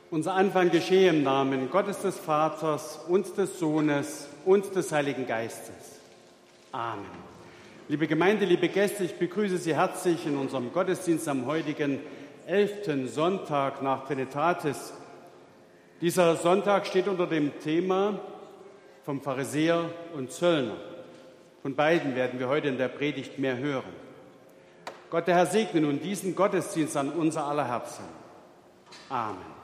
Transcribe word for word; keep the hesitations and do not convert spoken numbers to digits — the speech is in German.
Unser Anfang geschehe im Namen Gottes des Vaters und des Sohnes und des Heiligen Geistes. Amen. Liebe Gemeinde, liebe Gäste, ich begrüße Sie herzlich in unserem Gottesdienst am heutigen elften Sonntag nach Trinitatis. Dieser Sonntag steht unter dem Thema vom Pharisäer und Zöllner. Von beiden werden wir heute in der Predigt mehr hören. Gott, der Herr, segne nun diesen Gottesdienst an unser aller Herzen. Amen.